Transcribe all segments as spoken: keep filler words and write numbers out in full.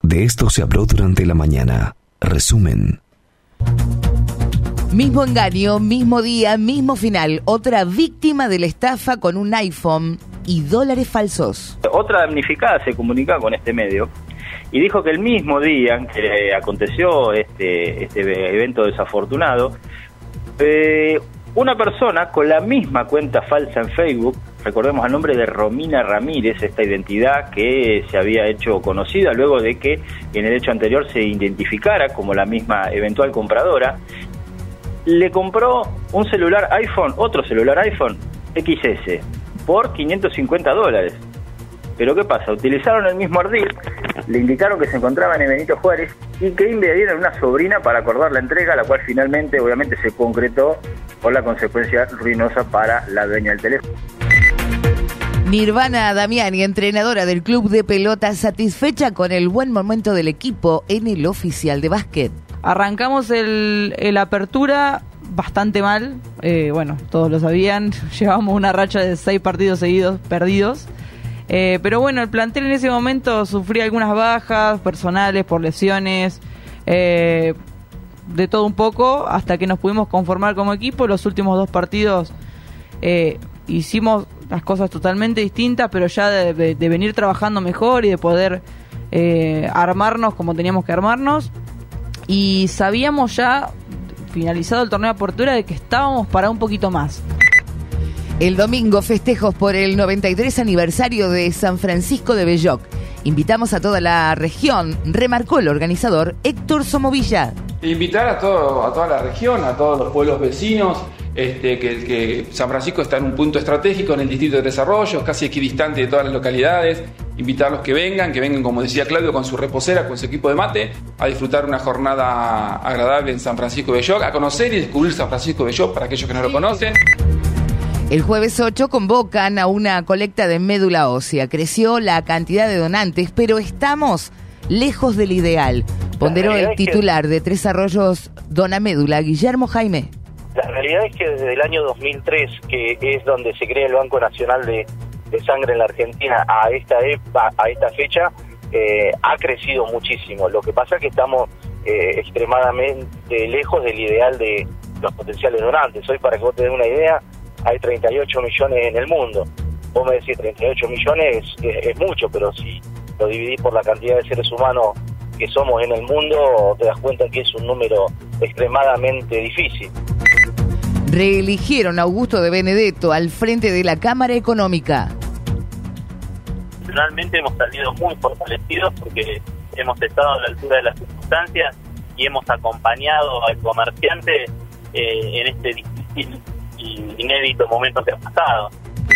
De esto se habló durante la mañana. Resumen. Mismo engaño, mismo día, mismo final. Otra víctima de la estafa con un iPhone y dólares falsos. Otra damnificada se comunicaba con este medio y dijo que el mismo día que aconteció este, este evento desafortunado, eh, una persona con la misma cuenta falsa en Facebook, recordemos el nombre de Romina Ramírez, esta identidad que se había hecho conocida luego de que en el hecho anterior se identificara como la misma eventual compradora, le compró un celular iPhone, otro celular iPhone equis ese, por quinientos cincuenta dólares. Pero ¿qué pasa? Utilizaron el mismo ardid, le indicaron que se encontraba en Benito Juárez y que enviarían una sobrina para acordar la entrega, la cual finalmente obviamente se concretó por la consecuencia ruinosa para la dueña del teléfono. Nirvana Damiani, entrenadora del club de pelota, satisfecha con el buen momento del equipo en el oficial de básquet. Arrancamos el, el apertura bastante mal, eh, bueno, todos lo sabían, llevamos una racha de seis partidos seguidos perdidos, eh, pero bueno, el plantel en ese momento sufría algunas bajas personales por lesiones, eh, de todo un poco, hasta que nos pudimos conformar como equipo. Los últimos dos partidos eh, hicimos las cosas totalmente distintas, pero ya de, de, de venir trabajando mejor y de poder eh, armarnos como teníamos que armarnos. Y sabíamos ya, finalizado el torneo de apertura, de que estábamos para un poquito más. El domingo, festejos por el noventa y tres aniversario de San Francisco de Belloc. Invitamos a toda la región, remarcó el organizador Héctor Somovilla. Invitar a, todo, a toda la región, a todos los pueblos vecinos, este, que, que San Francisco está en un punto estratégico en el distrito de Tres Arroyos, casi equidistante de todas las localidades. Invitarlos que vengan, que vengan, como decía Claudio, con su reposera, con su equipo de mate, a disfrutar una jornada agradable en San Francisco de Belloc, a conocer y descubrir San Francisco de Belloc para aquellos que no lo conocen. El jueves ocho convocan a una colecta de médula ósea. Creció la cantidad de donantes, pero estamos lejos del ideal. Ponderó el titular de Tres Arroyos Dona Médula, Guillermo Jaime. La realidad es que desde el año dos mil tres, que es donde se crea el Banco Nacional de, de Sangre en la Argentina, a esta a esta fecha, eh, ha crecido muchísimo. Lo que pasa es que estamos eh, extremadamente lejos del ideal de los potenciales donantes. Hoy, para que vos te des una idea, hay treinta y ocho millones en el mundo. Vos me decís treinta y ocho millones es, es mucho, pero si lo dividís por la cantidad de seres humanos que somos en el mundo, te das cuenta que es un número extremadamente difícil. Reeligieron a Augusto de Benedetto al frente de la Cámara Económica. Personalmente hemos salido muy fortalecidos porque hemos estado a la altura de las circunstancias y hemos acompañado al comerciante eh, en este difícil y inédito momento que ha pasado.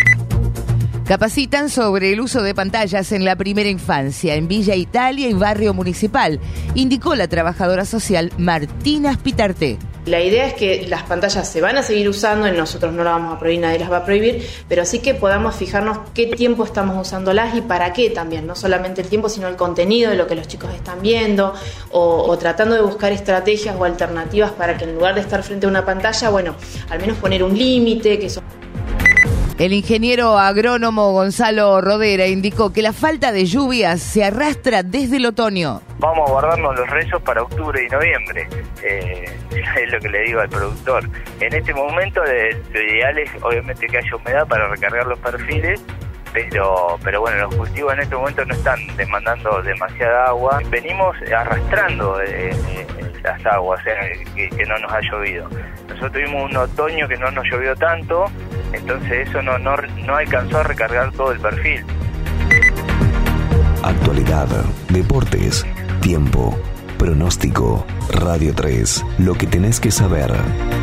Capacitan sobre el uso de pantallas en la primera infancia, en Villa Italia y Barrio Municipal, indicó la trabajadora social Martina Spitarte. La idea es que las pantallas se van a seguir usando, y nosotros no las vamos a prohibir, nadie las va a prohibir, pero sí que podamos fijarnos qué tiempo estamos usándolas y para qué también, no solamente el tiempo, sino el contenido de lo que los chicos están viendo, o, o tratando de buscar estrategias o alternativas para que en lugar de estar frente a una pantalla, bueno, al menos poner un límite, que eso... El ingeniero agrónomo Gonzalo Rodera indicó que la falta de lluvias se arrastra desde el otoño. Vamos a guardarnos los rezos para octubre y noviembre, eh, es lo que le digo al productor. En este momento de, lo ideal es obviamente que haya humedad para recargar los perfiles, pero pero bueno, los cultivos en este momento no están demandando demasiada agua. Venimos arrastrando eh, eh, las aguas, eh, que, que no nos ha llovido. Nosotros tuvimos un otoño que no nos llovió tanto, entonces eso no, no, no alcanzó a recargar todo el perfil. Actualidad, deportes, tiempo, pronóstico, Radio tres, lo que tenés que saber.